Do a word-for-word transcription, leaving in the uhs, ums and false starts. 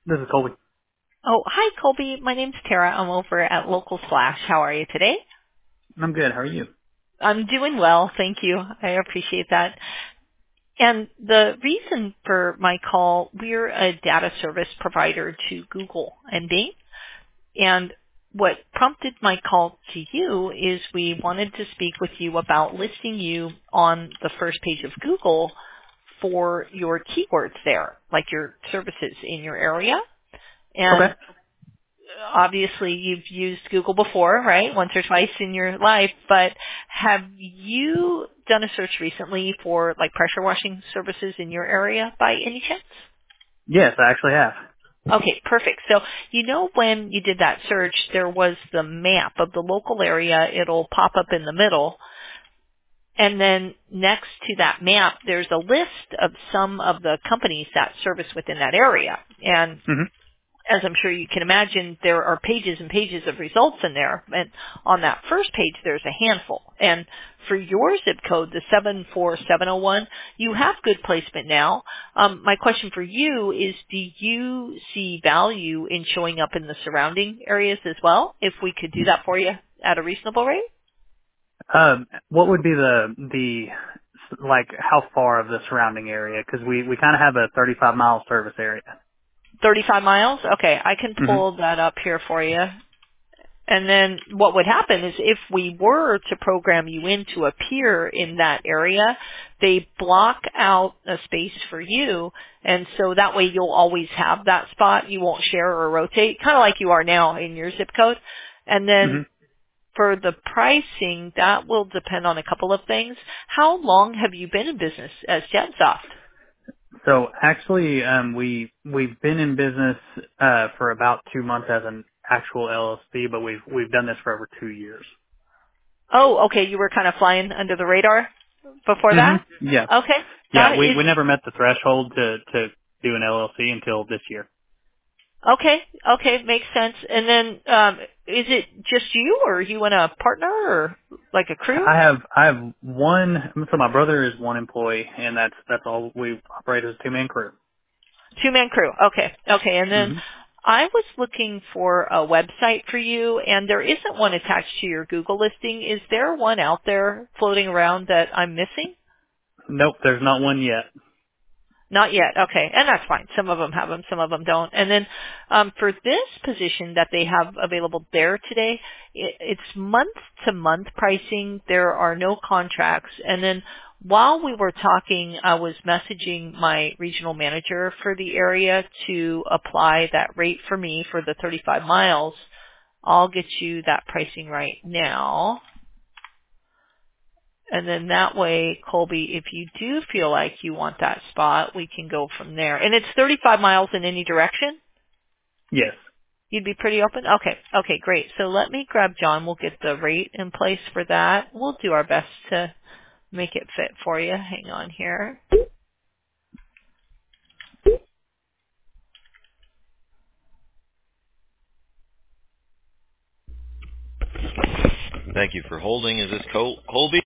This is Colby. Oh, hi, Colby. My name's Tara. I'm over at Local Slash. How are you today? I'm good. How are you? I'm doing well. Thank you. I appreciate that. And the reason for my call, we're a data service provider to Google and Bing. And what prompted my call to you is we wanted to speak with you about listing you on the first page of Google for your keywords there, like your services in your area. Okay. And obviously you've used Google before, right? Once or twice in your life, but have you done a search recently for like pressure washing services in your area by any chance? Yes, I actually have. Okay, perfect. So you know when you did that search, there was the map of the local area. It'll pop up in the middle. And then next to that map, there's a list of some of the companies that service within that area. And hmm as I'm sure you can imagine, there are pages and pages of results in there. And on that first page, there's a handful. And for your zip code, the seven four seven oh one, you have good placement now. Um, my question for you is, do you see value in showing up in the surrounding areas as well, if we could do that for you at a reasonable rate? Um, what would be the the like how far of the surrounding area? Because we we kind of have a thirty-five mile service area. thirty-five miles? Okay, I can hmm pull that up here for you. And then what would happen is if we were to program you in to appear in that area, they block out a space for you. And so that way you'll always have that spot. You won't share or rotate, kind of like you are now in your zip code. And hmm then for the pricing, that will depend on a couple of things. How long have you been in business as Gensoft? So actually, um, we we've been in business uh, for about two months as an actual L L C, but we've we've done this for over two years. Oh, okay. You were kind of flying under the radar before hmm that? Yeah, Okay. Got yeah. it. We Is we never met the threshold to to do an L L C until this year. Okay, okay, makes sense. And then, um, is it just you, or are you and a partner, or like a crew? I have I have one. So my brother is one employee, and that's that's all we operate as a two man crew. Two man crew. Okay, okay. And then hmm I was looking for a website for you, and there isn't one attached to your Google listing. Is there one out there floating around that I'm missing? Nope, there's not one yet. Not yet. Okay. And that's fine. Some of them have them, some of them don't. And then um, for this position that they have available there today, it, it's month to month pricing. There are no contracts. And then while we were talking, I was messaging my regional manager for the area to apply that rate for me for the thirty-five miles. I'll get you that pricing right now. And then that way, Colby, if you do feel like you want that spot, we can go from there. And it's thirty-five miles in any direction? Yes. You'd be pretty open? Okay. Okay, great. So let me grab John. We'll get the rate in place for that. We'll do our best to make it fit for you. Hang on here. Thank you for holding. Is this Col- Colby?